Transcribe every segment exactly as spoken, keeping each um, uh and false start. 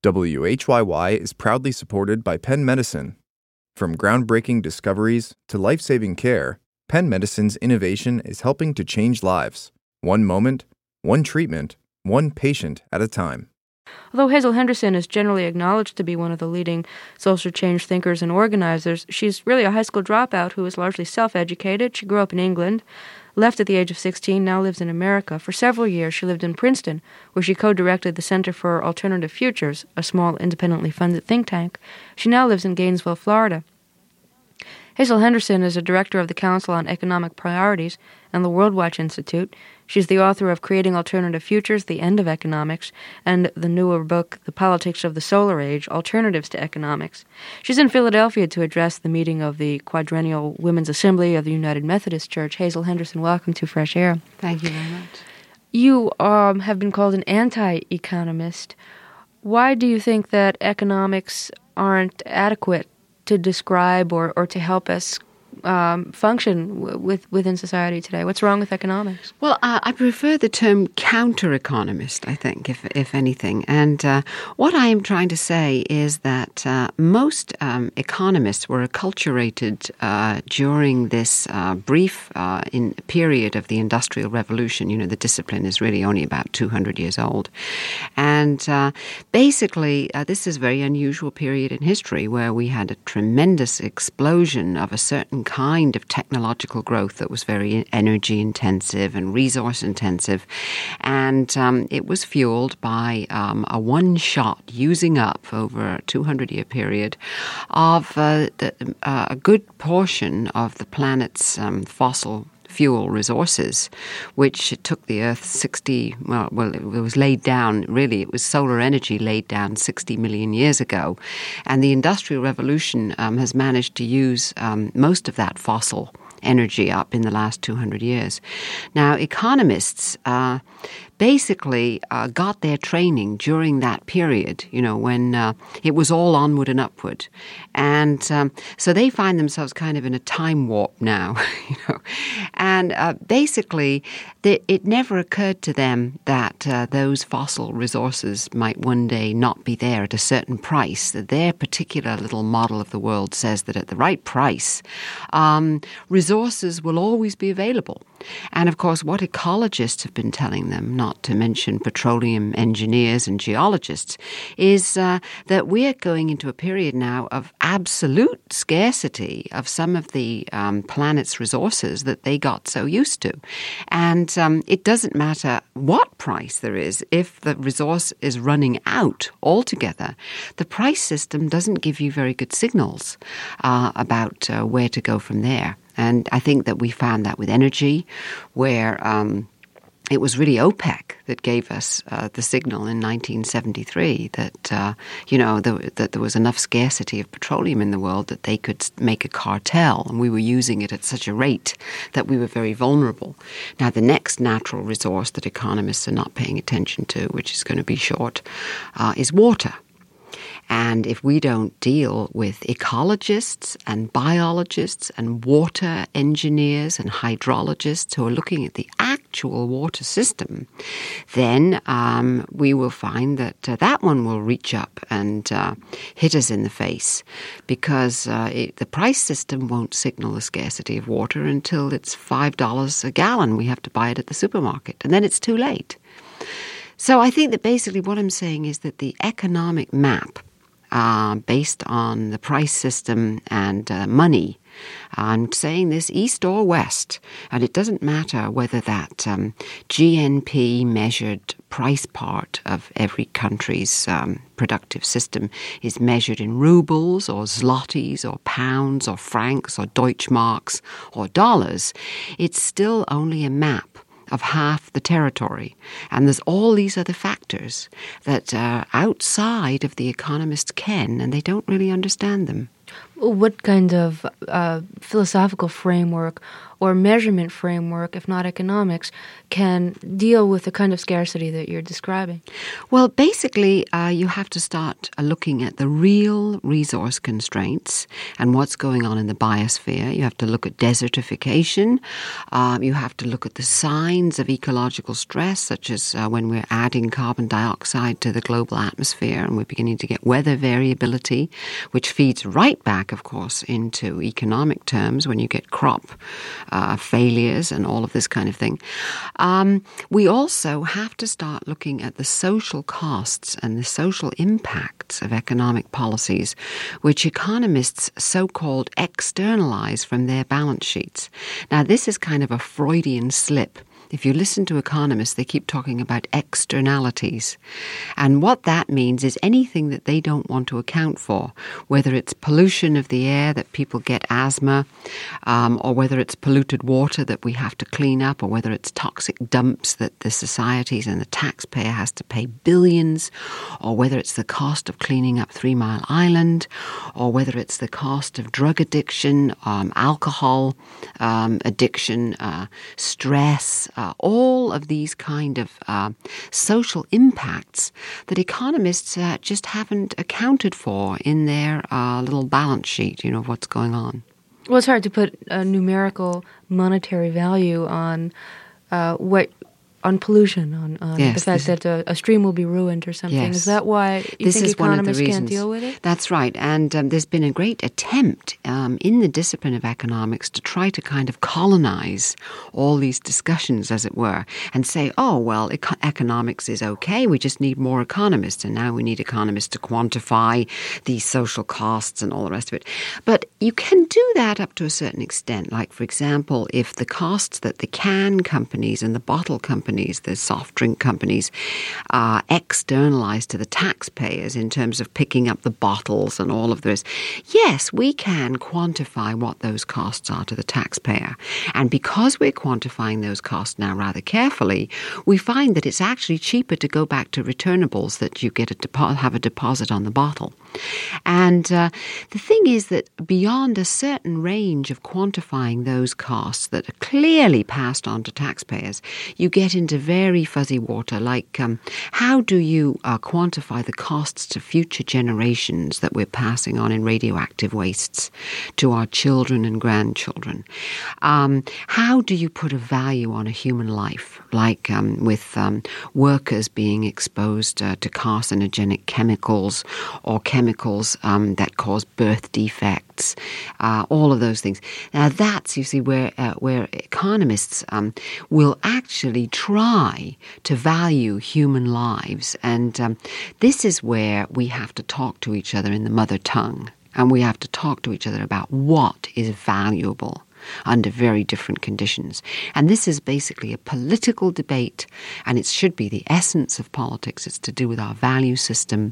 W H Y Y is proudly supported by Penn Medicine. From groundbreaking discoveries to life-saving care, Penn Medicine's innovation is helping to change lives, one moment, one treatment, one patient at a time. Although Hazel Henderson is generally acknowledged to be one of the leading social change thinkers and organizers, she's really a high school dropout who is largely self-educated. She grew up in England, left at the age of sixteen, now lives in America. For several years, she lived in Princeton, where she co-directed the Center for Alternative Futures, a small independently funded think tank. She now lives in Gainesville, Florida. Hazel Henderson is a director of the Council on Economic Priorities and the World Watch Institute. She's the author of Creating Alternative Futures, The End of Economics, and the newer book, The Politics of the Solar Age, Alternatives to Economics. She's in Philadelphia to address the meeting of the Quadrennial Women's Assembly of the United Methodist Church. Hazel Henderson, welcome to Fresh Air. Thank you very much. You um, have been called an anti-economist. Why do you think that economics aren't adequate to describe or, or to help us um, function w- with within society today? What's wrong with economics? Well, uh, I prefer the term counter-economist, I think, if if anything. And uh, what I am trying to say is that uh, most um, economists were acculturated uh, during this uh, brief uh, in period of the Industrial Revolution. You know, the discipline is really only about two hundred years old. And uh, basically, uh, this is a very unusual period in history where we had a tremendous explosion of a certain kind of technological growth that was very energy intensive and resource intensive. And um, it was fueled by um, a one-shot using up over a two hundred year period of uh, the, uh, a good portion of the planet's um, fossil fuel resources, which took the Earth sixty, well, well, it was laid down, really, it was solar energy laid down sixty million years ago. And the Industrial Revolution um, has managed to use um, most of that fossil energy up in the last two hundred years. Now, economists uh, basically uh, got their training during that period, you know, when uh, it was all onward and upward. And um, so they find themselves kind of in a time warp now, you know. And uh, basically, the, it never occurred to them that uh, those fossil resources might one day not be there at a certain price. That their particular little model of the world says that at the right price, um, resources will always be available. And of course, what ecologists have been telling them, not to mention petroleum engineers and geologists, is uh, that we are going into a period now of absolute scarcity of some of the um, planet's resources that they got so used to. And um, it doesn't matter what price there is, if the resource is running out altogether, the price system doesn't give you very good signals uh, about uh, where to go from there. And I think that we found that with energy, where um, it was really OPEC that gave us uh, the signal in nineteen seventy-three that, uh, you know, the, that there was enough scarcity of petroleum in the world that they could make a cartel, and we were using it at such a rate that we were very vulnerable. Now, the next natural resource that economists are not paying attention to, which is going to be short, uh, is water. And if we don't deal with ecologists and biologists and water engineers and hydrologists who are looking at the actual water system, then um, we will find that uh, that one will reach up and uh, hit us in the face, because uh, it, the price system won't signal the scarcity of water until it's five dollars a gallon. We have to buy it at the supermarket, and then it's too late. So I think that basically what I'm saying is that the economic map Uh, based on the price system and uh, money. I'm saying this east or west, and it doesn't matter whether that um, G N P measured price part of every country's um, productive system is measured in rubles or zlotys or pounds or francs or Deutschmarks or dollars. It's still only a map of half the territory. And there's all these other factors that are outside of the economist's ken, and they don't really understand them. What kind of uh, philosophical framework or measurement framework, if not economics, can deal with the kind of scarcity that you're describing? Well, basically, uh, you have to start uh, looking at the real resource constraints and what's going on in the biosphere. You have to look at desertification. Um, you have to look at the signs of ecological stress, such as uh, when we're adding carbon dioxide to the global atmosphere and we're beginning to get weather variability, which feeds right back, of course, into economic terms when you get crop uh, failures and all of this kind of thing. Um, we also have to start looking at the social costs and the social impacts of economic policies, which economists so-called externalize from their balance sheets. Now, this is kind of a Freudian slip. If you listen to economists, they keep talking about externalities. And what that means is anything that they don't want to account for, whether it's pollution of the air that people get asthma, um, or whether it's polluted water that we have to clean up, or whether it's toxic dumps that the societies and the taxpayer has to pay billions, or whether it's the cost of cleaning up Three Mile Island, or whether it's the cost of drug addiction, um, alcohol um, addiction, uh, stress, uh, all of these kind of uh, social impacts that economists uh, just haven't accounted for in their uh, little balance sheet, you know, of what's going on. Well, it's hard to put a numerical monetary value on uh, what on pollution, on, on yes, the fact that a, a stream will be ruined or something. Yes. Is that why you this think is economists one of the can't reasons. deal with it? That's right. And um, there's been a great attempt um, in the discipline of economics to try to kind of colonize all these discussions, as it were, and say, oh, well, eco- economics is okay. We just need more economists. And now we need economists to quantify these social costs and all the rest of it. But you can do that up to a certain extent. Like, for example, if the costs that the can companies and the bottle companies, the soft drink companies, uh, externalized to the taxpayers in terms of picking up the bottles and all of this. Yes, we can quantify what those costs are to the taxpayer. And because we're quantifying those costs now rather carefully, we find that it's actually cheaper to go back to returnables, that you get a depo- have a deposit on the bottle. And uh, the thing is that beyond a certain range of quantifying those costs that are clearly passed on to taxpayers, you get into very fuzzy water, like um, how do you uh, quantify the costs to future generations that we're passing on in radioactive wastes to our children and grandchildren? Um, how do you put a value on a human life, like um, with um, workers being exposed uh, to carcinogenic chemicals or chemicals um, that cause birth defects, uh, all of those things. Now that's, you see, where uh, where economists um, will actually try to value human lives. And um, this is where we have to talk to each other in the mother tongue. And we have to talk to each other about what is valuable under very different conditions. And this is basically a political debate, and it should be the essence of politics. It's to do with our value system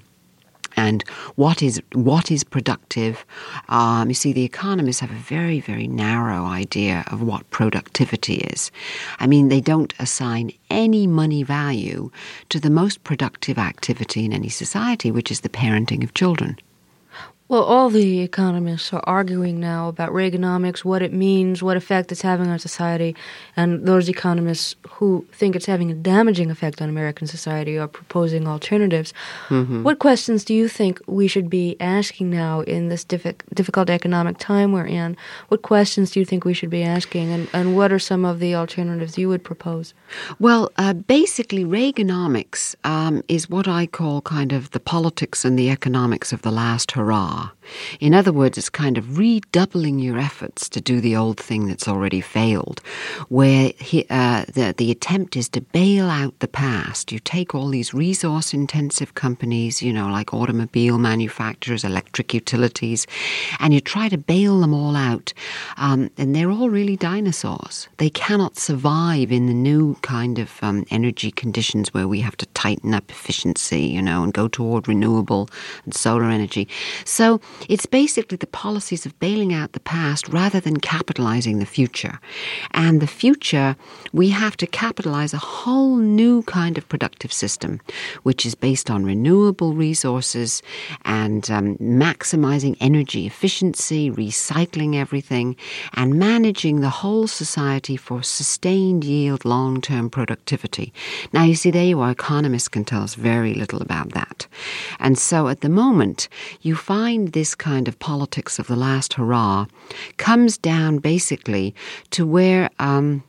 and what is what is productive. Um, you see, the economists have a very, very narrow idea of what productivity is. I mean, they don't assign any money value to the most productive activity in any society, which is the parenting of children. Well, all the economists are arguing now about Reaganomics, what it means, what effect it's having on society, and those economists who think it's having a damaging effect on American society are proposing alternatives. Mm-hmm. What questions do you think we should be asking now in this diffi- difficult economic time we're in? What questions do you think we should be asking, and, and what are some of the alternatives you would propose? Well, uh, basically, Reaganomics um, is what I call kind of the politics and the economics of the last hurrah. In other words, it's kind of redoubling your efforts to do the old thing that's already failed, where he, uh, the, the attempt is to bail out the past. You take all these resource-intensive companies, you know, like automobile manufacturers, electric utilities, and you try to bail them all out. Um, and they're all really dinosaurs. They cannot survive in the new kind of um, energy conditions where we have to tighten up efficiency, you know, and go toward renewable and solar energy. So it's basically the policies of bailing out the past rather than capitalizing the future. And the future, we have to capitalize a whole new kind of productive system, which is based on renewable resources and um, maximizing energy efficiency, recycling everything, and managing the whole society for sustained yield, long-term productivity. Now, you see, there you are, economists can tell us very little about that. And so at the moment, you find this kind of politics of the last hurrah comes down basically to where um,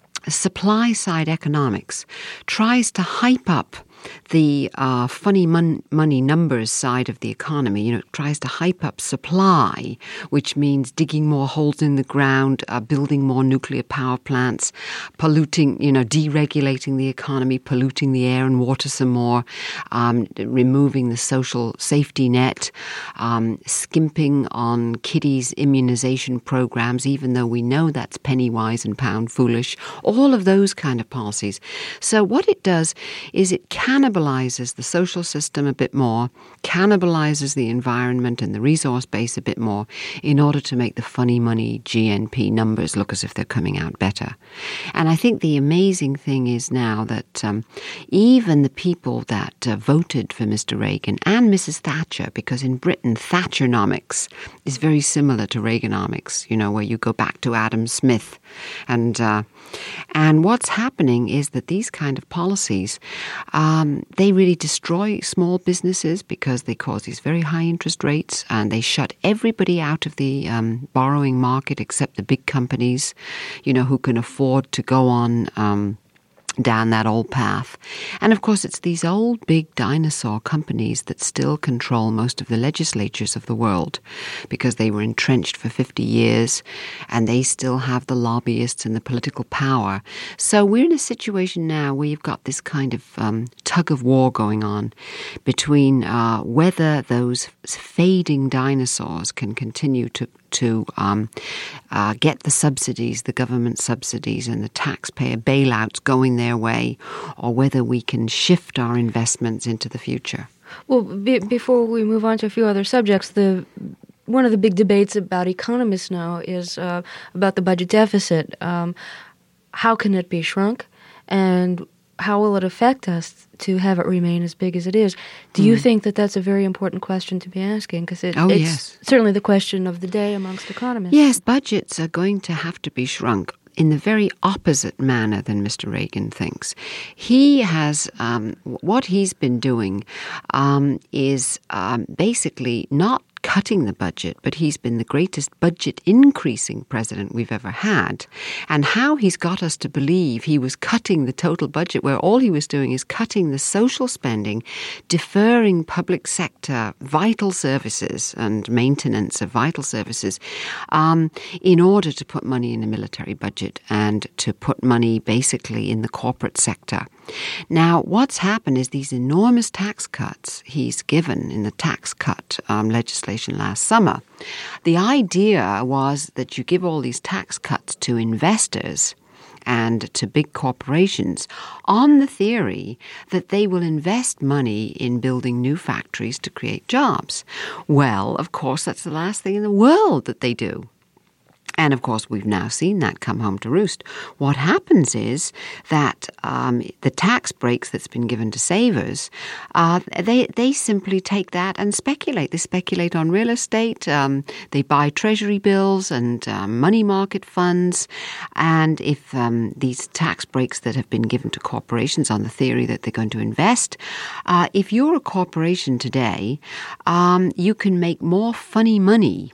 supply-side economics tries to hype up the uh, funny mon- money numbers side of the economy. You know, it tries to hype up supply, which means digging more holes in the ground, uh, building more nuclear power plants, polluting, you know, deregulating the economy, polluting the air and water some more, um, removing the social safety net, um, skimping on kiddies' immunization programs, even though we know that's penny wise and pound foolish, all of those kind of policies. So what it does is it can cannibalizes the social system a bit more, cannibalizes the environment and the resource base a bit more in order to make the funny money G N P numbers look as if they're coming out better. And I think the amazing thing is now that um, even the people that uh, voted for Mister Reagan and Missus Thatcher, because in Britain, Thatchernomics is very similar to Reaganomics, you know, where you go back to Adam Smith. And, uh, and what's happening is that these kind of policies um, they really destroy small businesses because they cause these very high interest rates, and they shut everybody out of the um, borrowing market except the big companies, you know, who can afford to go on um, down that old path. And of course, it's these old big dinosaur companies that still control most of the legislatures of the world because they were entrenched for fifty years and they still have the lobbyists and the political power. So we're in a situation now where you've got this kind of um, tug of war going on between uh, whether those fading dinosaurs can continue to to um, uh, get the subsidies, the government subsidies and the taxpayer bailouts going their way, or whether we can shift our investments into the future. Well, be- before we move on to a few other subjects, the one of the big debates about economists now is uh, about the budget deficit. Um, how can it be shrunk? And how will it affect us to have it remain as big as it is? Do mm. you think that that's a very important question to be asking? Because it, oh, it's yes. certainly the question of the day amongst economists. Yes, budgets are going to have to be shrunk in the very opposite manner than Mister Reagan thinks. He has, um, what he's been doing um, is um, basically not cutting the budget, but he's been the greatest budget increasing president we've ever had. And how he's got us to believe he was cutting the total budget, where all he was doing is cutting the social spending, deferring public sector vital services and maintenance of vital services um, in order to put money in the military budget and to put money basically in the corporate sector. Now, what's happened is these enormous tax cuts he's given in the tax cut um, legislation last summer. The idea was that you give all these tax cuts to investors and to big corporations on the theory that they will invest money in building new factories to create jobs. Well, of course, that's the last thing in the world that they do. And, of course, we've now seen that come home to roost. What happens is that um, the tax breaks that's been given to savers, uh, they they simply take that and speculate. They speculate on real estate. Um, they buy treasury bills and um, money market funds. And if um, these tax breaks that have been given to corporations on the theory that they're going to invest, uh, if you're a corporation today, um, you can make more funny money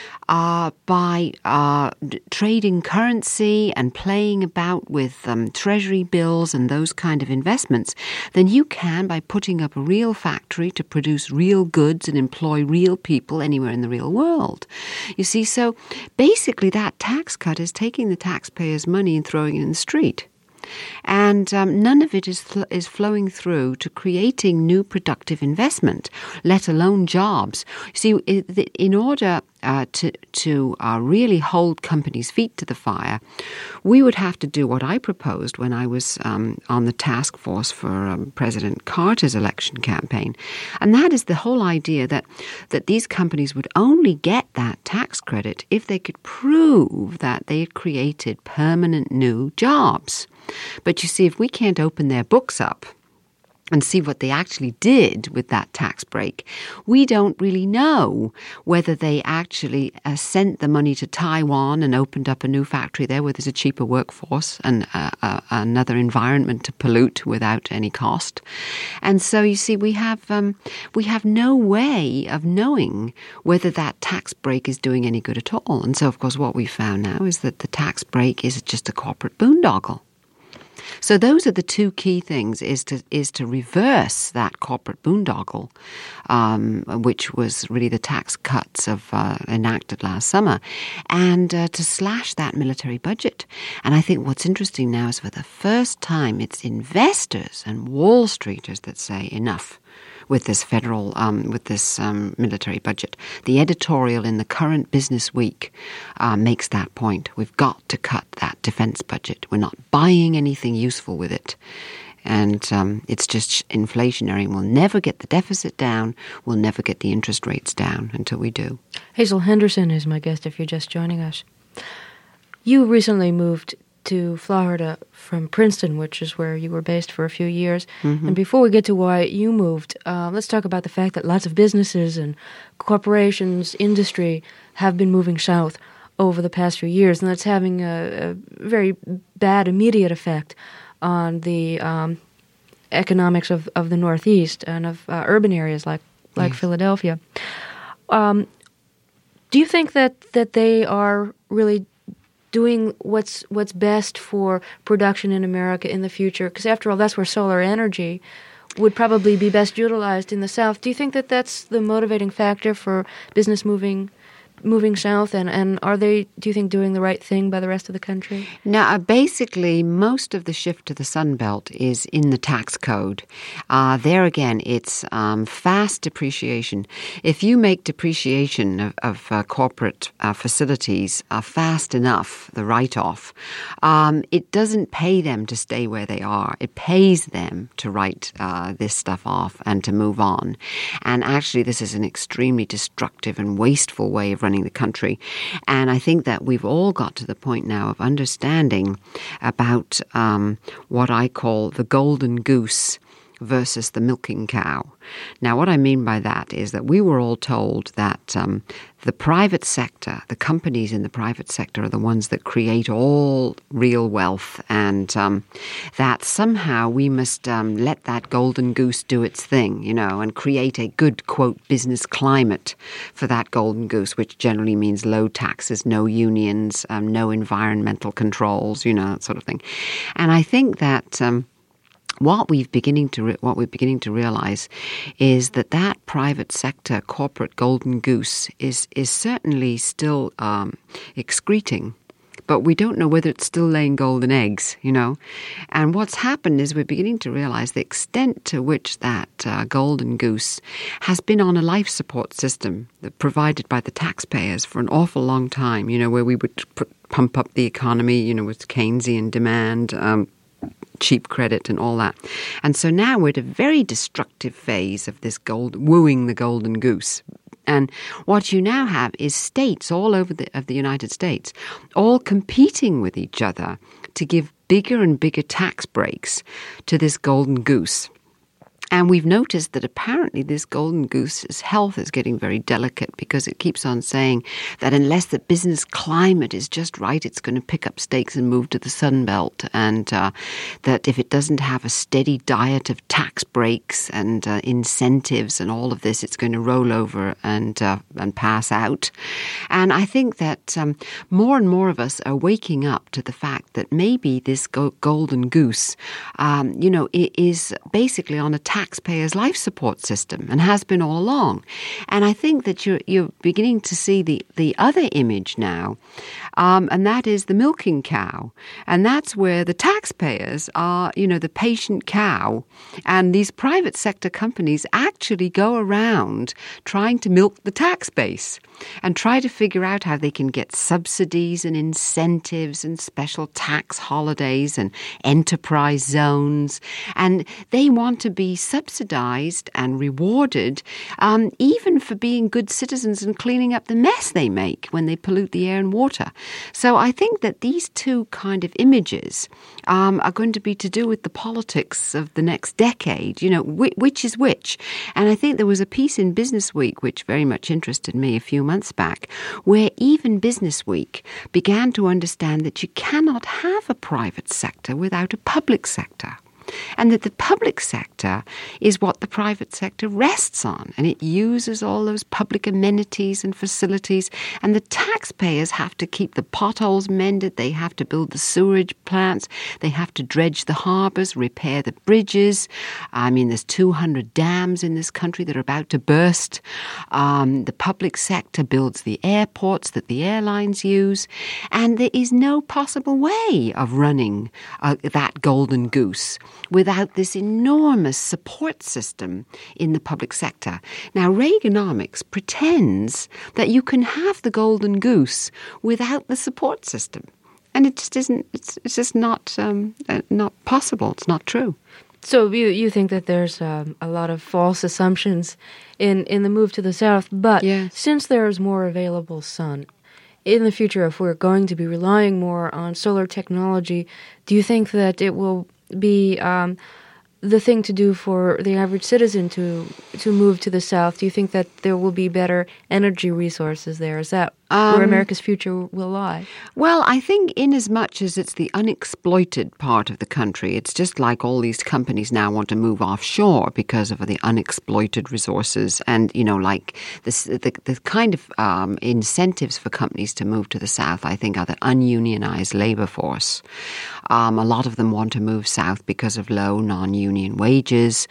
Uh, by uh, d- trading currency and playing about with um, treasury bills and those kind of investments, then you can by putting up a real factory to produce real goods and employ real people anywhere in the real world. You see, so basically that tax cut is taking the taxpayers' money and throwing it in the street. And um, none of it is th- is flowing through to creating new productive investment, let alone jobs. See, in order uh, to to uh, really hold companies' feet to the fire, we would have to do what I proposed when I was um, on the task force for um, President Carter's election campaign, and that is the whole idea that that these companies would only get that tax credit if they could prove that they had created permanent new jobs. But you see, if we can't open their books up and see what they actually did with that tax break, we don't really know whether they actually uh, sent the money to Taiwan and opened up a new factory there where there's a cheaper workforce and uh, uh, another environment to pollute without any cost. And so you see, we have um, we have no way of knowing whether that tax break is doing any good at all. And so, of course, what we found now is that the tax break is just a corporate boondoggle. So those are the two key things, is to is to reverse that corporate boondoggle, um, which was really the tax cuts of uh, enacted last summer, and uh, to slash that military budget. And I think what's interesting now is for the first time it's investors and Wall Streeters that say enough with this federal, um, with this um, military budget. The editorial in the current Business Week uh, makes that point. We've got to cut that defense budget. We're not buying anything useful with it. And um, it's just inflationary, and we'll never get the deficit down. We'll never get the interest rates down until we do. Hazel Henderson is my guest if you're just joining us. You recently moved to Florida from Princeton, which is where you were based for a few years. Mm-hmm. And before we get to why you moved, uh, let's talk about the fact that lots of businesses and corporations, industry have been moving south over the past few years, and that's having a, a very bad immediate effect on the um, economics of, of the Northeast and of uh, urban areas like, like yes. Philadelphia. Um, do you think that, that they are really doing what's what's best for production in America in the future? Because after all, that's where solar energy would probably be best utilized in the South. Do you think that that's the motivating factor for business moving moving south? And, and are they, do you think, doing the right thing by the rest of the country? Now, uh, basically, most of the shift to the Sun Belt is in the tax code. Uh, there again, it's um, fast depreciation. If you make depreciation of, of uh, corporate uh, facilities uh, fast enough, the write-off, um, it doesn't pay them to stay where they are. It pays them to write uh, this stuff off and to move on. And actually, this is an extremely destructive and wasteful way of running the country. And I think that we've all got to the point now of understanding about um, what I call the golden goose versus the milking cow. Now, what I mean by that is that we were all told that um, the private sector, the companies in the private sector are the ones that create all real wealth, and um, that somehow we must um, let that golden goose do its thing, you know, and create a good, quote, business climate for that golden goose, which generally means low taxes, no unions, um, no environmental controls, you know, that sort of thing. And I think that Um, What we've beginning to re- what we're beginning to realize is that that private sector corporate golden goose is is certainly still um, excreting, but we don't know whether it's still laying golden eggs, you know. And what's happened is we're beginning to realize the extent to which that uh, golden goose has been on a life support system provided by the taxpayers for an awful long time, you know, where we would put, pump up the economy, you know, with Keynesian demand, um, cheap credit and all that. And so now we're at a very destructive phase of this gold, wooing the golden goose. And what you now have is states all over the, of the United States all competing with each other to give bigger and bigger tax breaks to this golden goose. And we've noticed that apparently this golden goose's health is getting very delicate because it keeps on saying that unless the business climate is just right, it's going to pick up stakes and move to the Sun Belt. And uh, that if it doesn't have a steady diet of tax breaks and uh, incentives and all of this, it's going to roll over and uh, and pass out. And I think that um, more and more of us are waking up to the fact that maybe this go- golden goose, um, you know, is basically on a tax taxpayers' life support system and has been all along. And I think that you're, you're beginning to see the, the other image now, um, and that is the milking cow. And that's where the taxpayers are, you know, the patient cow. And these private sector companies actually go around trying to milk the tax base and try to figure out how they can get subsidies and incentives and special tax holidays and enterprise zones. And they want to be subsidized and rewarded, um, even for being good citizens and cleaning up the mess they make when they pollute the air and water. So I think that these two kind of images um, are going to be to do with the politics of the next decade, you know, which, which is which. And I think there was a piece in Business Week which very much interested me a few months back, where even Business Week began to understand that you cannot have a private sector without a public sector. And that the public sector is what the private sector rests on. And it uses all those public amenities and facilities. And the taxpayers have to keep the potholes mended. They have to build the sewerage plants. They have to dredge the harbours, repair the bridges. I mean, there's two hundred dams in this country that are about to burst. Um, the public sector builds the airports that the airlines use. And there is no possible way of running uh, that golden goose without this enormous support system in the public sector. Now, Reaganomics pretends that you can have the golden goose without the support system. And it just isn't, it's, it's just not um, uh, not possible. It's not true. So you you think that there's um, a lot of false assumptions in, in the move to the south, but yes. Since there's more available sun, in the future, if we're going to be relying more on solar technology, do you think that it will be um, the thing to do for the average citizen to to move to the south? Do you think that there will be better energy resources there? Is that um, where America's future will lie? Well, I think in as much as it's the unexploited part of the country, it's just like all these companies now want to move offshore because of the unexploited resources. And, you know, like this, the, the kind of um, incentives for companies to move to the south, I think, are the ununionized labor force. Um, a lot of them want to move south because of low non-union wages.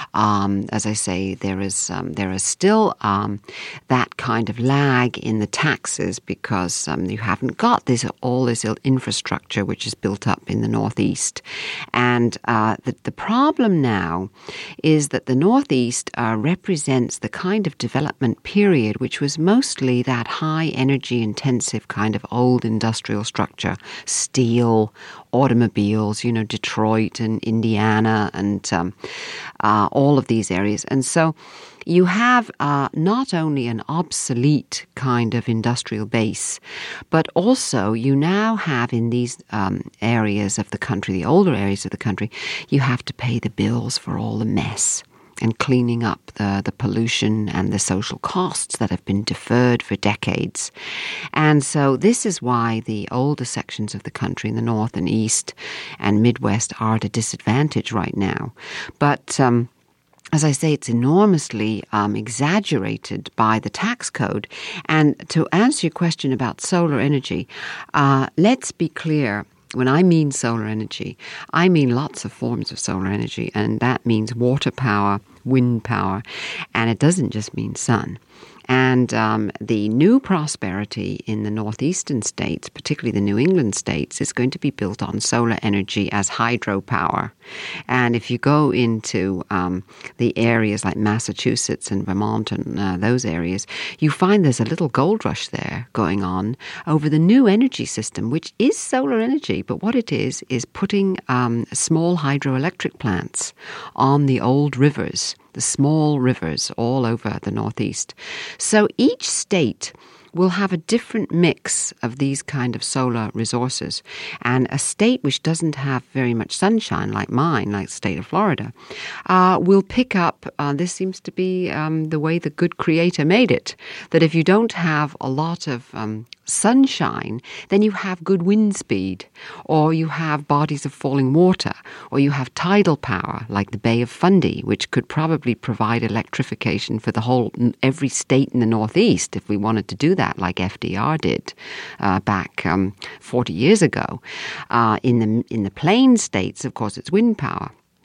Um, as I say, there is um, there is still um, that kind of lag in the taxes because um, you haven't got this all this infrastructure which is built up in the Northeast. And uh, the, the problem now is that the Northeast uh, represents the kind of development period which was mostly that high energy intensive kind of old industrial structure, steel, automobiles, you know, Detroit and Indiana and um, uh, all of these areas. And so you have uh, not only an obsolete kind of industrial base, but also you now have in these um, areas of the country, the older areas of the country, you have to pay the bills for all the mess and cleaning up the, the pollution and the social costs that have been deferred for decades. And so this is why the older sections of the country in the north and east and Midwest are at a disadvantage right now. But um, as I say, it's enormously um, exaggerated by the tax code. And to answer your question about solar energy, uh, let's be clear. When I mean solar energy, I mean lots of forms of solar energy, and that means water power, wind power, and it doesn't just mean sun. And um, the new prosperity in the northeastern states, particularly the New England states, is going to be built on solar energy as hydropower. And if you go into um, the areas like Massachusetts and Vermont and uh, those areas, you find there's a little gold rush there going on over the new energy system, which is solar energy. But what it is, is putting um, small hydroelectric plants on the old rivers, the small rivers all over the Northeast. So each state will have a different mix of these kind of solar resources. And a state which doesn't have very much sunshine, like mine, like the state of Florida, uh, will pick up, uh, this seems to be um, the way the good creator made it, that if you don't have a lot of um, sunshine, then you have good wind speed, or you have bodies of falling water, or you have tidal power, like the Bay of Fundy, which could probably provide electrification for the whole, every state in the Northeast if we wanted to do that, like F D R did uh, back um, forty years ago. Uh, in the in the plain states, of course, it's wind power.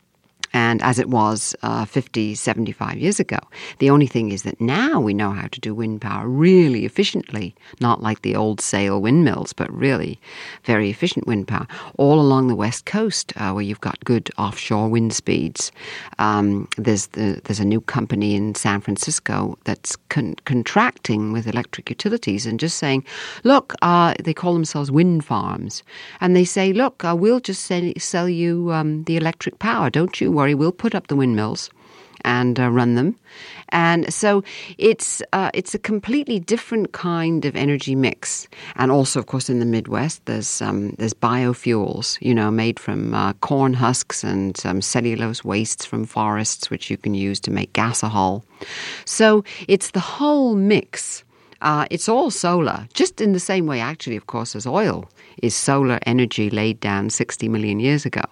and as it was uh, fifty, seventy-five years ago. The only thing is that now we know how to do wind power really efficiently, not like the old sail windmills, but really very efficient wind power, all along the west coast uh, where you've got good offshore wind speeds. Um, there's the, there's a new company in San Francisco that's con- contracting with electric utilities and just saying, look, uh, they call themselves wind farms, and they say, look, uh, we'll just sell, sell you um, the electric power, don't you worry, we'll put up the windmills and uh, run them. And so it's uh, it's a completely different kind of energy mix. And also, of course, in the Midwest, there's um, there's biofuels, you know, made from uh, corn husks and um, cellulose wastes from forests, which you can use to make gasohol. So it's the whole mix. Uh, it's all solar, just in the same way, actually, of course, as oil is solar energy laid down sixty million years ago.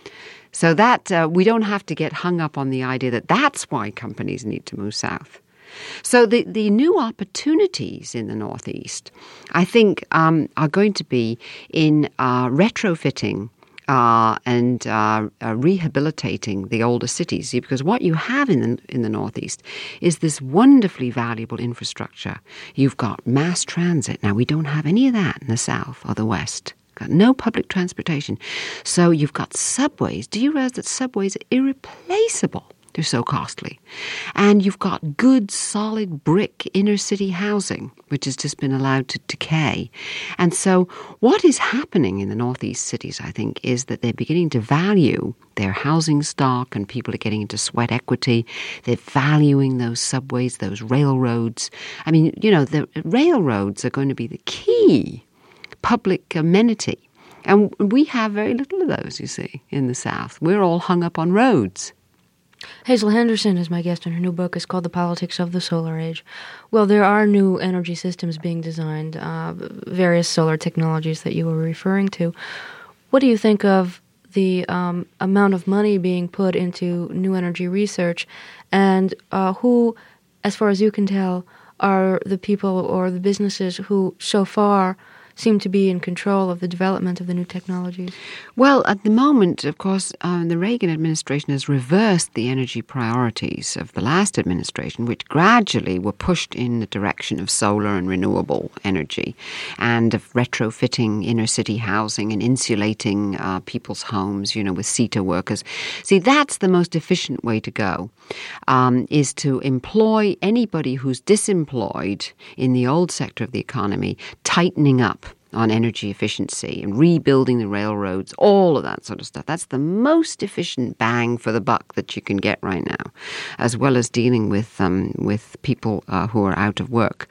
So that uh, we don't have to get hung up on the idea that that's why companies need to move south. So the, the new opportunities in the Northeast, I think, um, are going to be in uh, retrofitting uh, and uh, uh, rehabilitating the older cities. See, because what you have in the, in the Northeast is this wonderfully valuable infrastructure. You've got mass transit. Now, we don't have any of that in the South or the West. Got no public transportation. So you've got subways. Do you realize that subways are irreplaceable? They're so costly. And you've got good, solid brick inner city housing, which has just been allowed to decay. And so what is happening in the Northeast cities, I think, is that they're beginning to value their housing stock, and people are getting into sweat equity. They're valuing those subways, those railroads. I mean, you know, the railroads are going to be the key public amenity. And we have very little of those, you see, in the South. We're all hung up on roads. Hazel Henderson is my guest, and her new book is called The Politics of the Solar Age. Well, there are new energy systems being designed, uh, various solar technologies that you were referring to. What do you think of the um, amount of money being put into new energy research, and uh, who, as far as you can tell, are the people or the businesses who so far seem to be in control of the development of the new technologies? Well, at the moment, of course, um, the Reagan administration has reversed the energy priorities of the last administration, which gradually were pushed in the direction of solar and renewable energy and of retrofitting inner city housing and insulating uh, people's homes, you know, with CETA workers. See, that's the most efficient way to go, um, is to employ anybody who's disemployed in the old sector of the economy, tightening up on energy efficiency and rebuilding the railroads, all of that sort of stuff. That's the most efficient bang for the buck that you can get right now, as well as dealing with um, with people uh, who are out of work.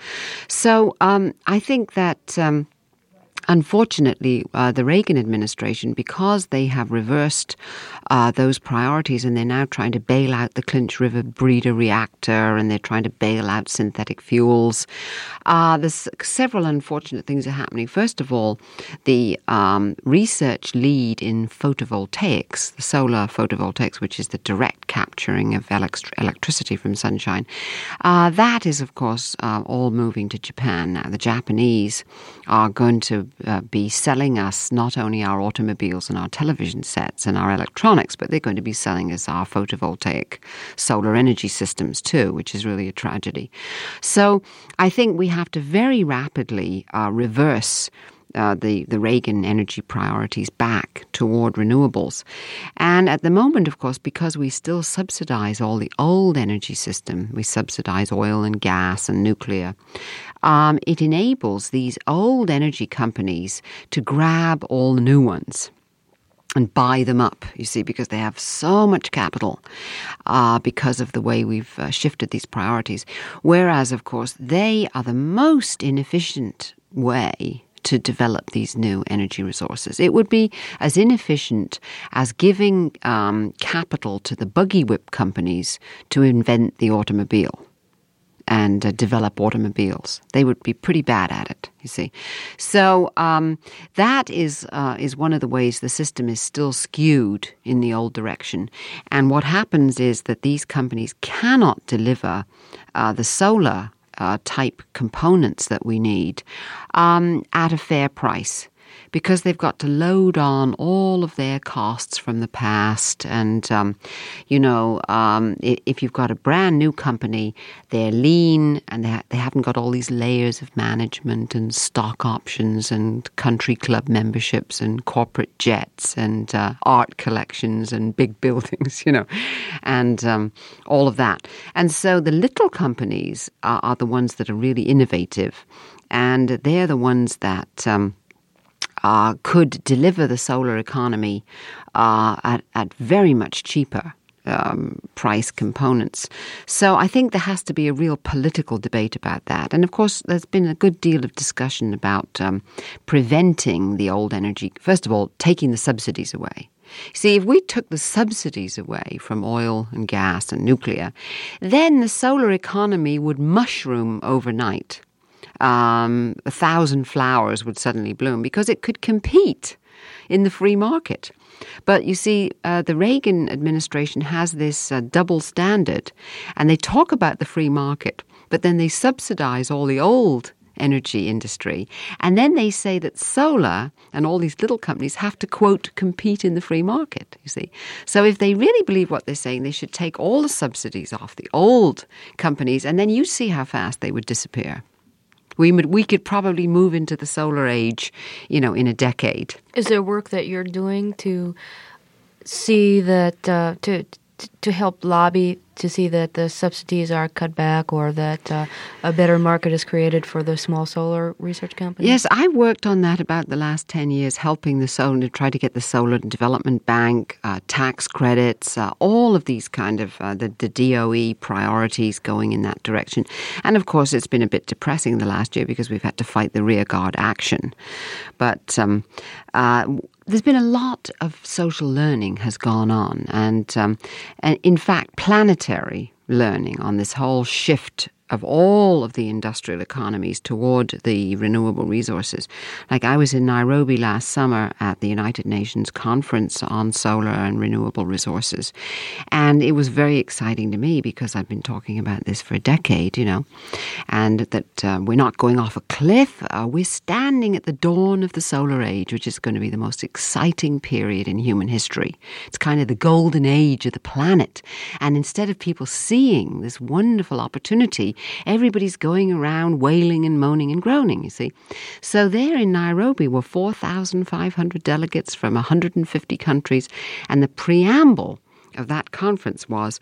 So um, I think that Um, Unfortunately, uh, the Reagan administration, because they have reversed uh, those priorities and they're now trying to bail out the Clinch River breeder reactor and they're trying to bail out synthetic fuels, uh, there's several unfortunate things are happening. First of all, the um, research lead in photovoltaics, the solar photovoltaics, which is the direct capturing of elect- electricity from sunshine, uh, that is, of course, uh, all moving to Japan now. The Japanese are going to Uh, be selling us not only our automobiles and our television sets and our electronics, but they're going to be selling us our photovoltaic solar energy systems too, which is really a tragedy. So I think we have to very rapidly uh, reverse Uh, the, the Reagan energy priorities back toward renewables. And at the moment, of course, because we still subsidize all the old energy system, we subsidize oil and gas and nuclear, um, it enables these old energy companies to grab all the new ones and buy them up, you see, because they have so much capital uh, because of the way we've uh, shifted these priorities. Whereas, of course, they are the most inefficient way to develop these new energy resources. It would be as inefficient as giving um, capital to the buggy whip companies to invent the automobile and uh, develop automobiles. They would be pretty bad at it, you see. So um, that is uh, is one of the ways the system is still skewed in the old direction. And what happens is that these companies cannot deliver uh, the solar Uh, type components that we need um, at a fair price. because they've got to load on all of their costs from the past. And, um, you know, um, if you've got a brand new company, they're lean and they, ha- they haven't got all these layers of management and stock options and country club memberships and corporate jets and uh, art collections and big buildings, you know, and um, all of that. And so the little companies are, are the ones that are really innovative, and they're the ones that um, uh, could deliver the solar economy uh, at, at very much cheaper um, price components. So I think there has to be a real political debate about that. And of course, there's been a good deal of discussion about um, preventing the old energy, first of all, taking the subsidies away. See, if we took the subsidies away from oil and gas and nuclear, then the solar economy would mushroom overnight. Um, a thousand flowers would suddenly bloom because it could compete in the free market. But you see, uh, the Reagan administration has this uh, double standard, and they talk about the free market, but then they subsidize all the old energy industry. And then they say that solar and all these little companies have to, quote, compete in the free market, you see. So if they really believe what they're saying, they should take all the subsidies off the old companies, and then you see how fast they would disappear. We would, we could probably move into the solar age, you know, in a decade. Is there work that you're doing to see that, uh, to to help lobby to see that the subsidies are cut back, or that uh, a better market is created for the small solar research companies? Yes, I worked on that about the last ten years, helping the solar, to try to get the Solar Development Bank, uh, tax credits, uh, all of these kind of, uh, the, the D O E priorities going in that direction. And of course, it's been a bit depressing the last year because we've had to fight the rearguard action. But um, uh, there's been a lot of social learning has gone on, and, um, and in fact, planetary learning on this whole shift of all of the industrial economies toward the renewable resources. Like I was in Nairobi last summer at the United Nations Conference on Solar and Renewable Resources. And it was very exciting to me because I've been talking about this for a decade, you know, and that uh, we're not going off a cliff. Uh, we're standing at the dawn of the solar age, which is going to be the most exciting period in human history. It's kind of the golden age of the planet. And instead of people seeing this wonderful opportunity, everybody's going around wailing and moaning and groaning, you see. So there in Nairobi were four thousand five hundred delegates from one hundred fifty countries, and the preamble of that conference was,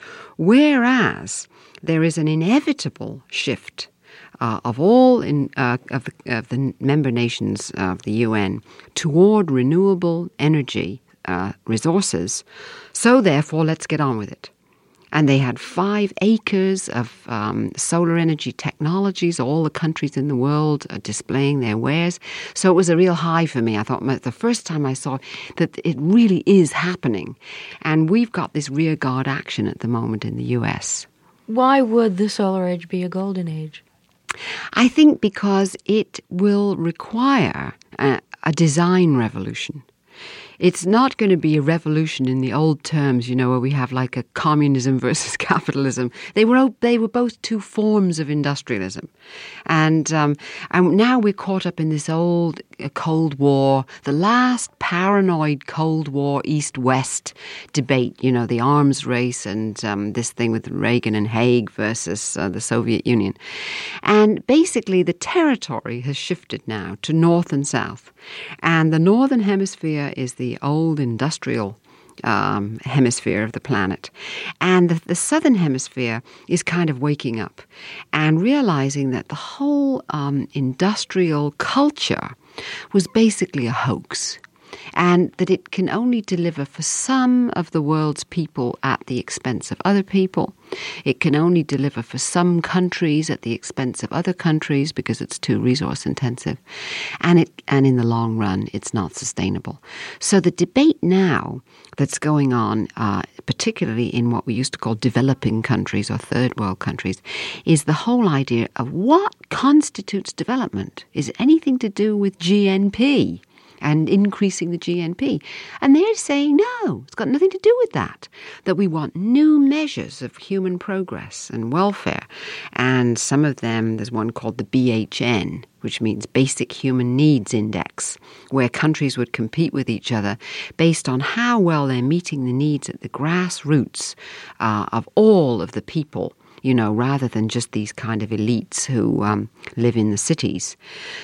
whereas there is an inevitable shift uh, of all in, uh, of, the, of the member nations of the U N toward renewable energy uh, resources, so therefore let's get on with it. And they had five acres of um, solar energy technologies, all the countries in the world uh, displaying their wares. So it was a real high for me. I thought my, the first time I saw that it really is happening. And we've got this rearguard action at the moment in the U S. Why would the solar age be a golden age? I think because it will require a, a design revolution. It's not going to be a revolution in the old terms, you know, where we have like a communism versus capitalism. They were they were both two forms of industrialism. And, um, and now we're caught up in this old uh, Cold War, the last paranoid Cold War East-West debate, you know, the arms race and um, this thing with Reagan and Haig versus uh, the Soviet Union. And basically the territory has shifted now to north and south. And the northern hemisphere is the old industrial um, hemisphere of the planet. And the, the southern hemisphere is kind of waking up and realizing that the whole um, industrial culture was basically a hoax, and that it can only deliver for some of the world's people at the expense of other people. It can only deliver for some countries at the expense of other countries because it's too resource intensive. And it and in the long run, it's not sustainable. So the debate now that's going on, uh, particularly in what we used to call developing countries or third world countries, is the whole idea of what constitutes development. Is it anything to do with G N P? and increasing the G N P. And they're saying, no, it's got nothing to do with that, that we want new measures of human progress and welfare. And some of them, there's one called the B H N, which means Basic Human Needs Index, where countries would compete with each other based on how well they're meeting the needs at the grassroots uh, of all of the people, you know, rather than just these kind of elites who um, live in the cities.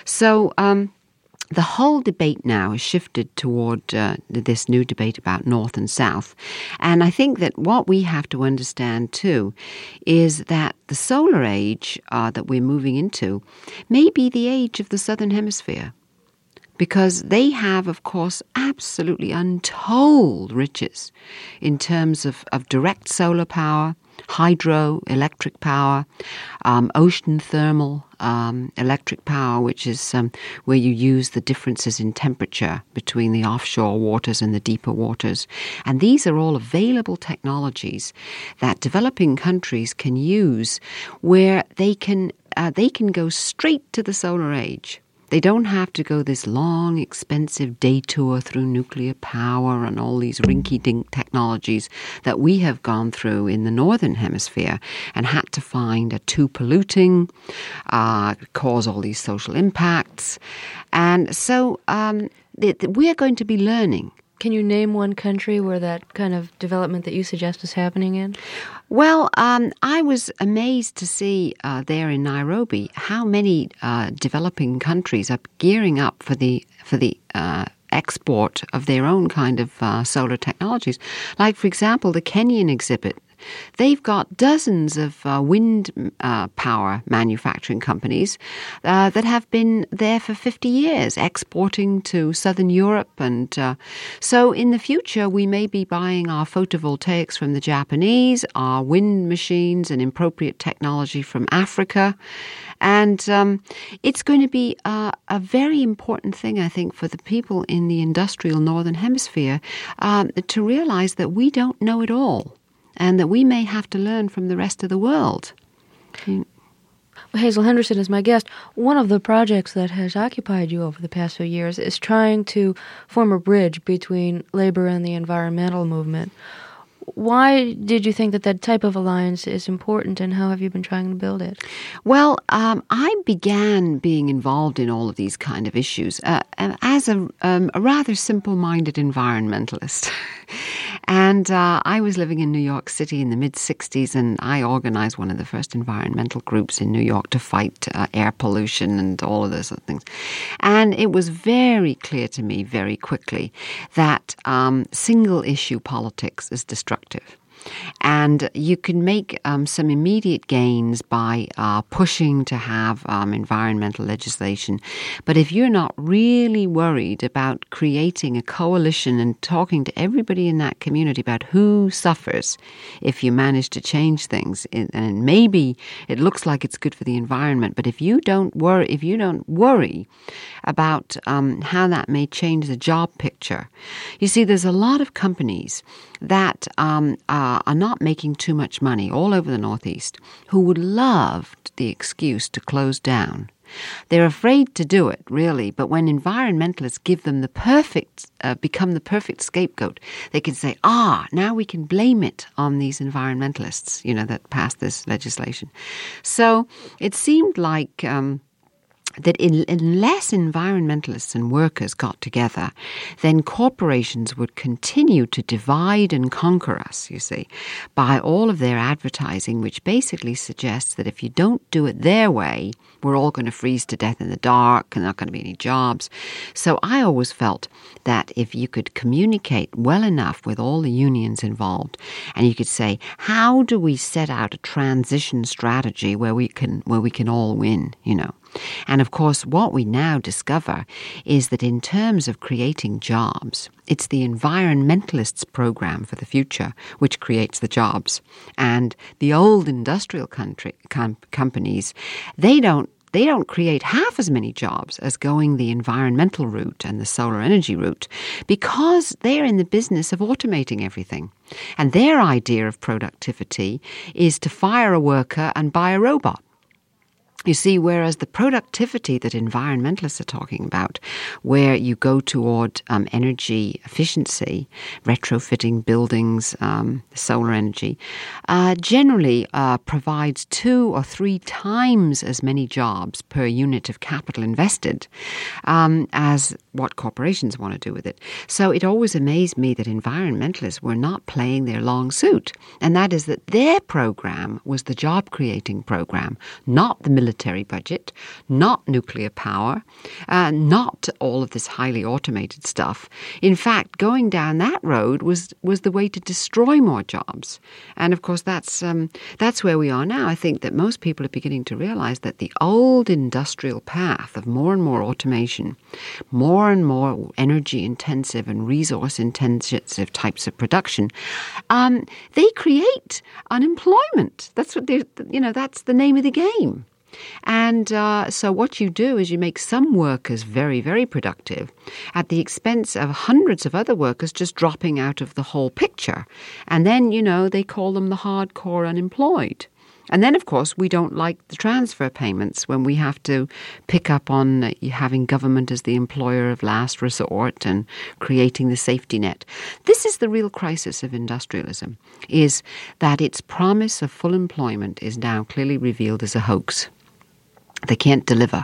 So um, the whole debate now has shifted toward uh, this new debate about North and South. And I think that what we have to understand, too, is that the solar age uh, that we're moving into may be the age of the Southern Hemisphere, because they have, of course, absolutely untold riches in terms of, of direct solar power, hydroelectric power, um, ocean thermal um, electric power, which is um, where you use the differences in temperature between the offshore waters and the deeper waters. And these are all available technologies that developing countries can use, where they can uh, they can go straight to the solar age. They don't have to go this long, expensive day tour through nuclear power and all these rinky-dink technologies that we have gone through in the Northern Hemisphere and had to find are too polluting, uh, cause all these social impacts. And so um, th- th- we're going to be learning. Can you name one country where that kind of development that you suggest is happening in? Well, um, I was amazed to see uh, there in Nairobi how many uh, developing countries are gearing up for the for the uh, export of their own kind of uh, solar technologies. Like, for example, the Kenyan exhibit. They've got dozens of uh, wind uh, power manufacturing companies uh, that have been there for fifty years, exporting to Southern Europe. And uh, so in the future, we may be buying our photovoltaics from the Japanese, our wind machines and appropriate technology from Africa. And um, it's going to be uh, a very important thing, I think, for the people in the industrial Northern Hemisphere um, to realize that we don't know it all, and that we may have to learn from the rest of the world. Well, Hazel Henderson is my guest. One of the projects that has occupied you over the past few years is trying to form a bridge between labor and the environmental movement. Why did you think that that type of alliance is important, and how have you been trying to build it? Well, um, I began being involved in all of these kind of issues uh, as a, um, a rather simple-minded environmentalist. And uh, I was living in New York City in the mid-sixties, and I organized one of the first environmental groups in New York to fight uh, air pollution and all of those sort of things. And it was very clear to me very quickly that um, single-issue politics is destructive. And you can make um, some immediate gains by uh, pushing to have um, environmental legislation. But if you're not really worried about creating a coalition and talking to everybody in that community about who suffers if you manage to change things, and maybe it looks like it's good for the environment, but if you don't worry, if you don't worry about um, how that may change the job picture, you see, there's a lot of companies that um, uh, are not making too much money all over the Northeast who would love the excuse to close down. They're afraid to do it, really, but when environmentalists give them the perfect, uh, become the perfect scapegoat, they can say, ah, now we can blame it on these environmentalists, you know, that passed this legislation. So it seemed like Um, that in, unless environmentalists and workers got together, then corporations would continue to divide and conquer us, you see, by all of their advertising, which basically suggests that if you don't do it their way, we're all going to freeze to death in the dark and there are not going to be any jobs. So I always felt that if you could communicate well enough with all the unions involved, and you could say, how do we set out a transition strategy where we can where we can all win, you know? And of course, what we now discover is that in terms of creating jobs, it's the environmentalists' program for the future which creates the jobs. And the old industrial country, com- companies, they don't They don't create half as many jobs as going the environmental route and the solar energy route, because they're in the business of automating everything. And their idea of productivity is to fire a worker and buy a robot. You see, whereas the productivity that environmentalists are talking about, where you go toward um, energy efficiency, retrofitting buildings, um, solar energy, uh, generally uh, provides two or three times as many jobs per unit of capital invested um, as what corporations want to do with it. So it always amazed me that environmentalists were not playing their long suit, and that is that their program was the job-creating program, not the military military budget, not nuclear power, uh, not all of this highly automated stuff. In fact, going down that road was was the way to destroy more jobs. And of course, that's um, that's where we are now. I think that most people are beginning to realize that the old industrial path of more and more automation, more and more energy-intensive and resource-intensive types of production, um, they create unemployment. That's what they, you know, that's the name of the game. And uh, so what you do is you make some workers very, very productive at the expense of hundreds of other workers just dropping out of the whole picture. And then, you know, they call them the hardcore unemployed. And then, of course, we don't like the transfer payments when we have to pick up on uh, having government as the employer of last resort and creating the safety net. This is the real crisis of industrialism, is that its promise of full employment is now clearly revealed as a hoax. They can't deliver.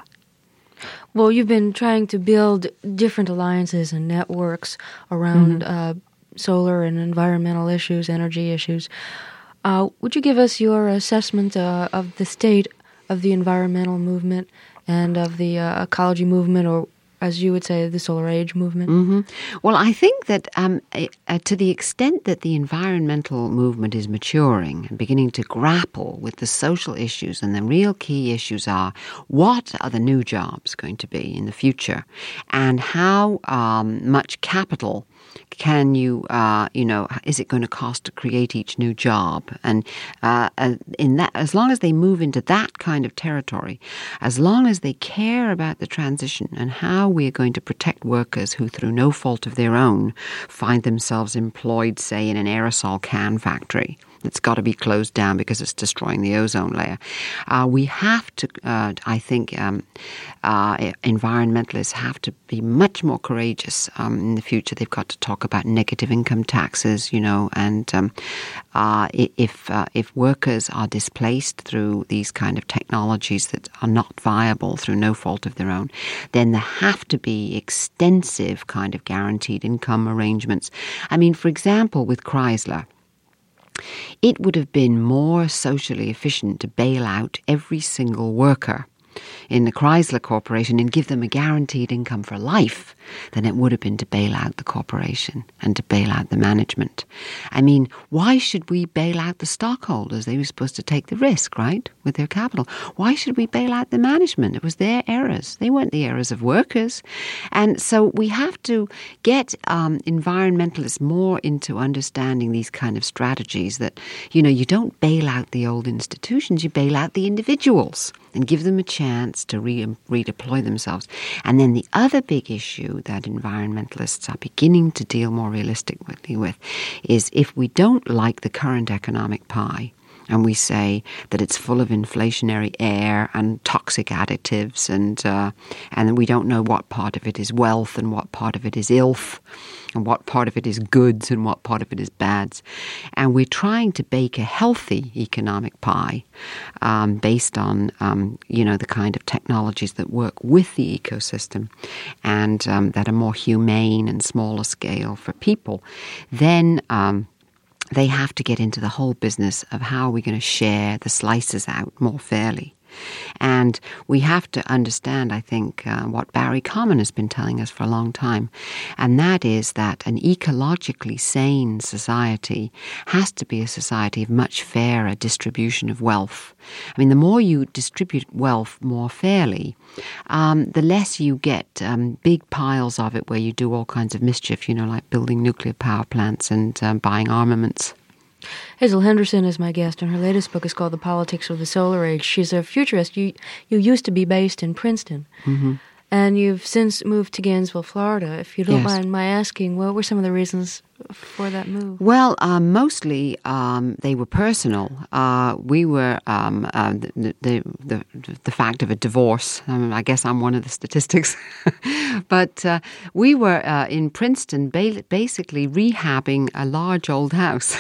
Well, you've been trying to build different alliances and networks around mm-hmm. uh, solar and environmental issues, energy issues. Uh, would you give us your assessment uh, of the state of the environmental movement and of the uh, ecology movement, or as you would say, the solar age movement? Mm-hmm. Well, I think that um, uh, to the extent that the environmental movement is maturing and beginning to grapple with the social issues, and the real key issues are, what are the new jobs going to be in the future, and how um, much capital can you, uh, you know, is it going to cost to create each new job? And uh, in that, as long as they move into that kind of territory, as long as they care about the transition and how we are going to protect workers who, through no fault of their own, find themselves employed, say, in an aerosol can factory that's got to be closed down because it's destroying the ozone layer. Uh, we have to, uh, I think, um, uh, environmentalists have to be much more courageous um, in the future. They've got to talk about negative income taxes, you know, and um, uh, if uh, if workers are displaced through these kind of technologies that are not viable through no fault of their own, then there have to be extensive kind of guaranteed income arrangements. I mean, for example, with Chrysler, it would have been more socially efficient to bail out every single worker in the Chrysler Corporation and give them a guaranteed income for life than it would have been to bail out the corporation and to bail out the management. I mean, why should we bail out the stockholders? They were supposed to take the risk, right, with their capital. Why should we bail out the management? It was their errors. They weren't the errors of workers. And so we have to get um, environmentalists more into understanding these kind of strategies that, you know, you don't bail out the old institutions, you bail out the individuals and give them a chance to re- redeploy themselves. And then the other big issue that environmentalists are beginning to deal more realistically with is, if we don't like the current economic pie, and we say that it's full of inflationary air and toxic additives, and uh, and we don't know what part of it is wealth and what part of it is ilth, and what part of it is goods and what part of it is bads. And we're trying to bake a healthy economic pie um, based on, um, you know, the kind of technologies that work with the ecosystem and um, that are more humane and smaller scale for people. Then Um, they have to get into the whole business of how we're going to share the slices out more fairly. And we have to understand, I think, uh, what Barry Common has been telling us for a long time, and that is that an ecologically sane society has to be a society of much fairer distribution of wealth. I mean, the more you distribute wealth more fairly, um, the less you get um, big piles of it where you do all kinds of mischief, you know, like building nuclear power plants and um, buying armaments. Hazel Henderson is my guest, and her latest book is called The Politics of the Solar Age. She's a futurist. You you used to be based in Princeton, mm-hmm. and you've since moved to Gainesville, Florida. If you don't yes. mind my asking, what were some of the reasons for that move? Well, uh, mostly um, they were personal. Uh, we were um, uh, the, the the the fact of a divorce. Um, I guess I'm one of the statistics, but uh, we were uh, in Princeton, ba- basically rehabbing a large old house,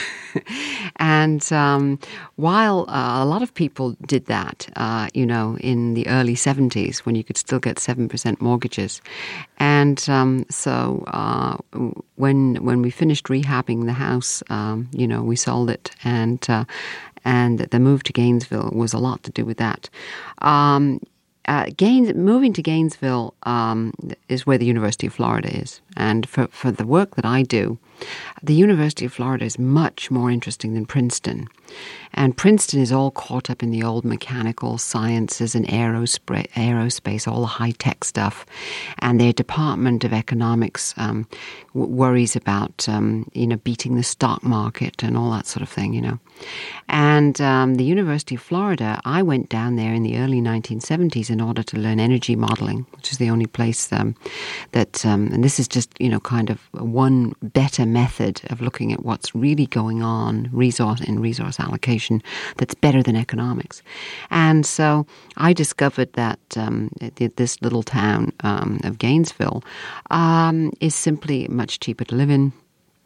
and um, while uh, a lot of people did that, uh, you know, in the early seventies when you could still get seven percent mortgages, and um, so uh, when when we finished rehabbing the house, um, you know, we sold it, and uh, and the move to Gainesville was a lot to do with that. Um, uh, Gaines, moving to Gainesville um, is where the University of Florida is, and for for the work that I do, the University of Florida is much more interesting than Princeton. And Princeton is all caught up in the old mechanical sciences and aerospace, aerospace all the high-tech stuff. And their Department of Economics um, w- worries about, um, you know, beating the stock market and all that sort of thing, you know. And um, the University of Florida, I went down there in the early nineteen seventies in order to learn energy modeling, which is the only place um, that, um, and this is just, you know, kind of one better method of looking at what's really going on resource in resource allocation that's better than economics. And so I discovered that um, this little town um, of Gainesville um, is simply much cheaper to live in.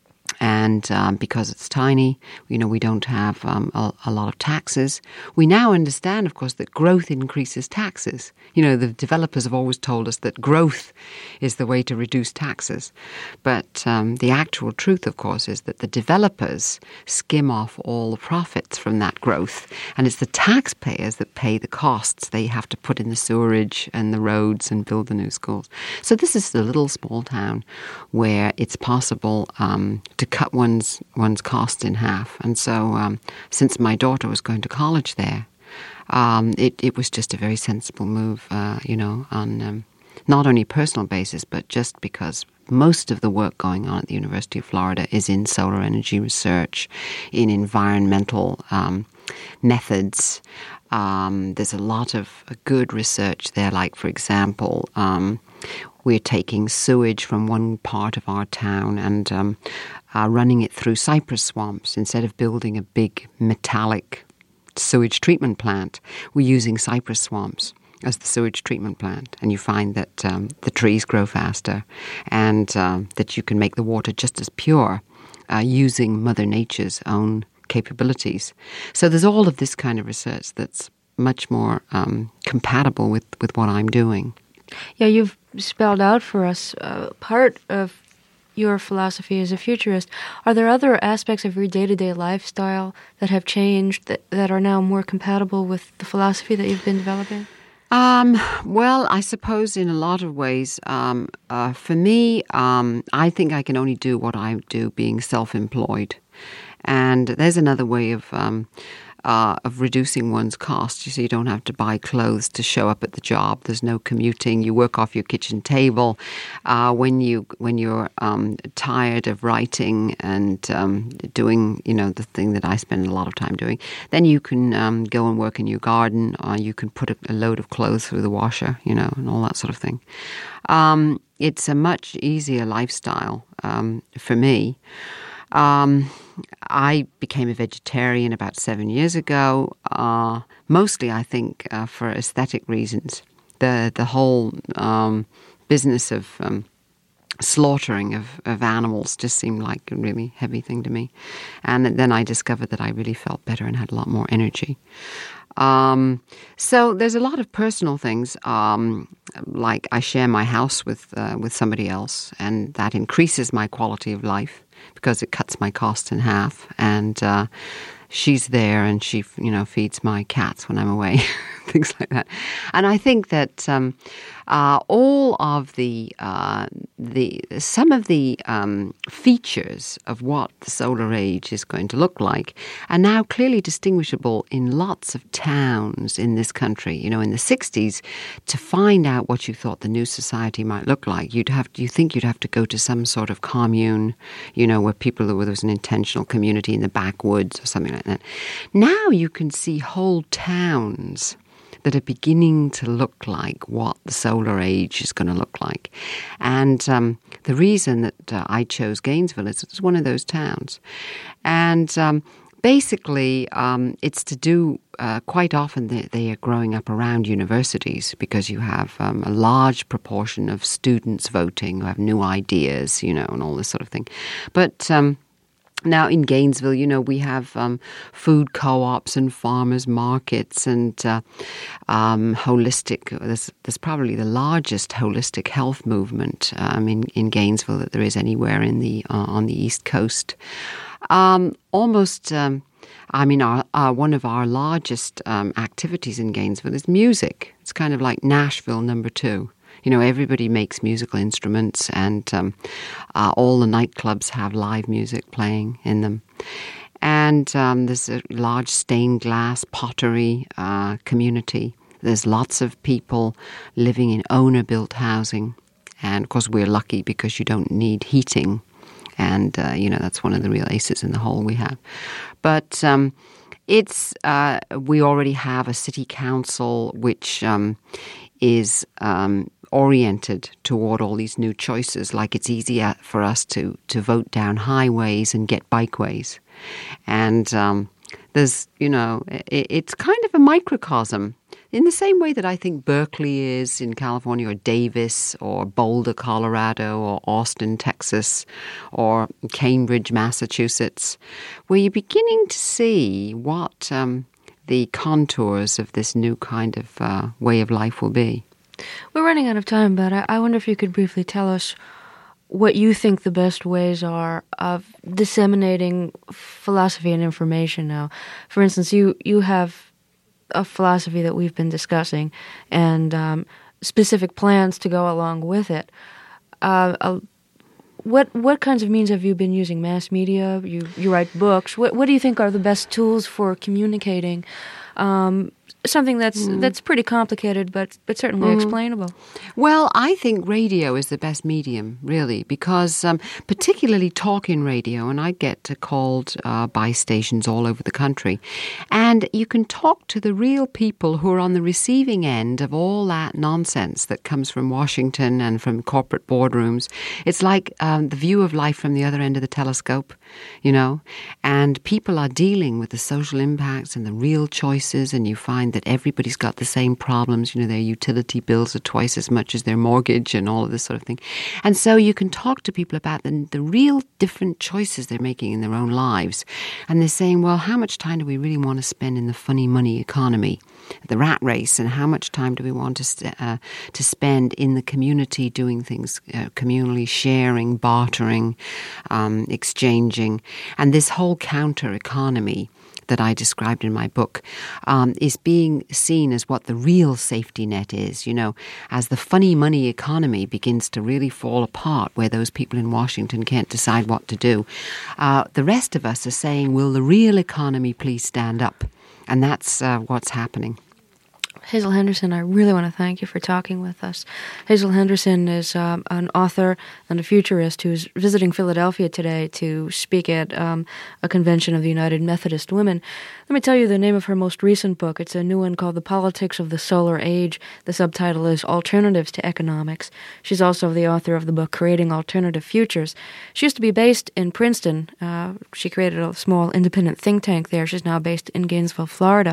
And um, because it's tiny, you know, we don't have um, a, a lot of taxes. We now understand, of course, that growth increases taxes. You know, the developers have always told us that growth is the way to reduce taxes. But um, the actual truth, of course, is that the developers skim off all the profits from that growth. And it's the taxpayers that pay the costs they have to put in the sewerage and the roads and build the new schools. So this is a little small town where it's possible um, to cut one's one's costs in half. And so um, since my daughter was going to college there, um, it, it was just a very sensible move, uh, you know, on um, not only a personal basis, but just because most of the work going on at the University of Florida is in solar energy research, in environmental um, methods. Um, there's a lot of good research there, like, for example, um, we're taking sewage from one part of our town and um, uh, running it through cypress swamps. Instead of building a big metallic sewage treatment plant, we're using cypress swamps as the sewage treatment plant. And you find that um, the trees grow faster and uh, that you can make the water just as pure uh, using Mother Nature's own capabilities. So there's all of this kind of research that's much more um, compatible with, with what I'm doing. Yeah, you've spelled out for us uh, part of your philosophy as a futurist. Are there other aspects of your day-to-day lifestyle that have changed that, that are now more compatible with the philosophy that you've been developing? Um, well, I suppose in a lot of ways, um, uh, for me, um, I think I can only do what I do being self-employed. And there's another way of um, uh, of reducing one's costs. So you don't have to buy clothes to show up at the job. There's no commuting. You work off your kitchen table. Uh, when you when you're um, tired of writing and um, doing, you know, the thing that I spend a lot of time doing, then you can um, go and work in your garden, or you can put a, a load of clothes through the washer, you know, and all that sort of thing. Um, it's a much easier lifestyle um, for me. Um, I became a vegetarian about seven years ago, uh, mostly, I think, uh, for aesthetic reasons. The the whole um, business of um, slaughtering of, of animals just seemed like a really heavy thing to me. And then I discovered that I really felt better and had a lot more energy. Um, so there's a lot of personal things, um, like I share my house with uh, with somebody else, and that increases my quality of life because it cuts my costs in half. And uh, she's there, and she, you know, feeds my cats when I'm away, things like that. And I think that um, uh, all of the uh, the some of the um, features of what the solar age is going to look like are now clearly distinguishable in lots of towns in this country. You know, in the sixties, to find out what you thought the new society might look like, you'd have you think you'd have to go to some sort of commune, you know, where people where there was an intentional community in the backwoods or something like that. Now you can see whole towns that are beginning to look like what the solar age is going to look like. And um, the reason that uh, I chose Gainesville is it's one of those towns. And um, basically, um, it's to do, uh, quite often they, they are growing up around universities because you have um, a large proportion of students voting who have new ideas, you know, and all this sort of thing. But um, now in Gainesville, you know, we have um, food co-ops and farmers markets and uh, um, holistic, there's, there's probably the largest holistic health movement um, in, in Gainesville that there is anywhere in the uh, on the East Coast. Um, almost, um, I mean, our, our, one of our largest um, activities in Gainesville is music. It's kind of like Nashville number two. You know, everybody makes musical instruments, and um, uh, all the nightclubs have live music playing in them. And um, there's a large stained glass pottery uh, community. There's lots of people living in owner-built housing. And, of course, we're lucky because you don't need heating. And, uh, you know, that's one of the real aces in the hole we have. But um, it's, uh, we already have a city council which um, is um, oriented toward all these new choices. Like it's easier for us to, to vote down highways and get bikeways. And um, there's, you know, it, it's kind of a microcosm. In the same way that I think Berkeley is in California, or Davis, or Boulder, Colorado, or Austin, Texas, or Cambridge, Massachusetts, where you're beginning to see what um, the contours of this new kind of uh, way of life will be. We're running out of time, but I, I wonder if you could briefly tell us what you think the best ways are of disseminating philosophy and information now. For instance, you, you have a philosophy that we've been discussing and um, specific plans to go along with it. Uh, uh, what what kinds of means have you been using? Mass media? You you write books. What what do you think are the best tools for communicating um, something that's mm. that's pretty complicated, but but certainly mm. explainable? Well, I think radio is the best medium, really, because um, particularly talk-in radio, and I get called uh, by stations all over the country, and you can talk to the real people who are on the receiving end of all that nonsense that comes from Washington and from corporate boardrooms. It's like um, the view of life from the other end of the telescope, you know, and people are dealing with the social impacts and the real choices, and you find that everybody's got the same problems. You know, their utility bills are twice as much as their mortgage and all of this sort of thing. And so you can talk to people about the, the real different choices they're making in their own lives. And they're saying, well, how much time do we really want to spend in the funny money economy, the rat race, and how much time do we want to st- uh, to spend in the community doing things, uh, communally sharing, bartering, um, exchanging, and this whole counter economy that I described in my book um, is being seen as what the real safety net is, you know, as the funny money economy begins to really fall apart where those people in Washington can't decide what to do. Uh, the rest of us are saying, will the real economy please stand up? And that's uh, what's happening. Hazel Henderson, I really want to thank you for talking with us. Hazel Henderson is um, an author and a futurist who's visiting Philadelphia today to speak at um, a convention of the United Methodist Women. Let me tell you the name of her most recent book. It's a new one called The Politics of the Solar Age. The subtitle is Alternatives to Economics. She's also the author of the book Creating Alternative Futures. She used to be based in Princeton. Uh, she created a small independent think tank there. She's now based in Gainesville, Florida.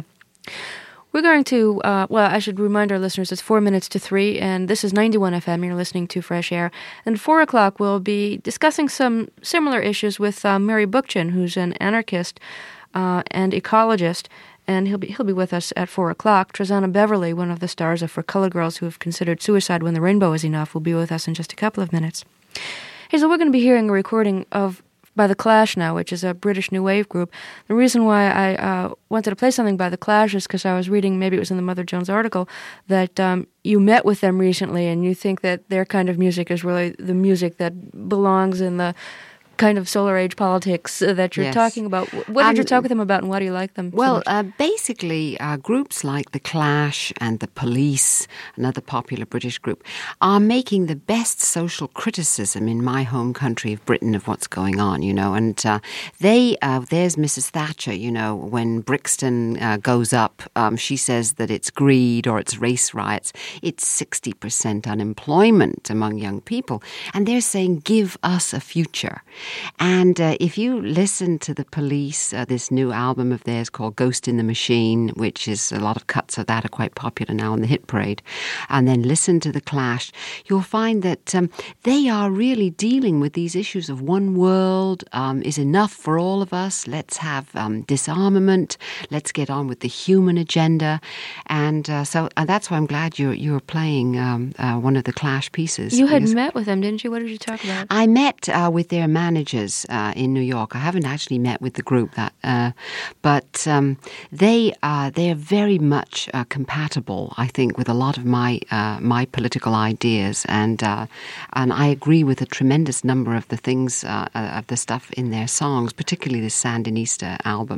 We're going to, uh, well, I should remind our listeners it's four minutes to three, and this is ninety-one F M. You're listening to Fresh Air. And four o'clock, we'll be discussing some similar issues with uh, Mary Bookchin, who's an anarchist uh, and ecologist, and he'll be he'll be with us at four o'clock. Trezana Beverly, one of the stars of For Colored Girls who have considered suicide when the rainbow is enough, will be with us in just a couple of minutes. Hazel, we're going to be hearing a recording of by The Clash now, which is a British new wave group. The reason why I uh, wanted to play something by The Clash is because I was reading, maybe it was in the Mother Jones article, that um, you met with them recently and you think that their kind of music is really the music that belongs in the kind of solar age politics uh, that you're Yes. talking about. What did Um, you talk with them about, and why do you like them? so Well, much? uh, basically, uh, groups like The Clash and The Police, another popular British group, are making the best social criticism in my home country of Britain of what's going on, you know. And uh, they, uh, there's Missus Thatcher, you know, when Brixton uh, goes up, um, she says that it's greed or it's race riots. It's sixty percent unemployment among young people. And they're saying, give us a future. And uh, if you listen to The Police, uh, this new album of theirs called Ghost in the Machine, which is a lot of cuts of that are quite popular now on the hit parade, and then listen to The Clash, you'll find that um, they are really dealing with these issues of one world um, is enough for all of us. Let's have um, disarmament. Let's get on with the human agenda. And uh, so uh, that's why I'm glad you're, you're playing um, uh, one of the Clash pieces. You had because met with them, didn't you? What did you talk about? I met uh, with their managers uh, in New York. I haven't actually met with the group, that, uh, but um, they uh, they're very much uh, compatible, I think, with a lot of my uh, my political ideas, and uh, and I agree with a tremendous number of the things uh, of the stuff in their songs, particularly the Sandinista album.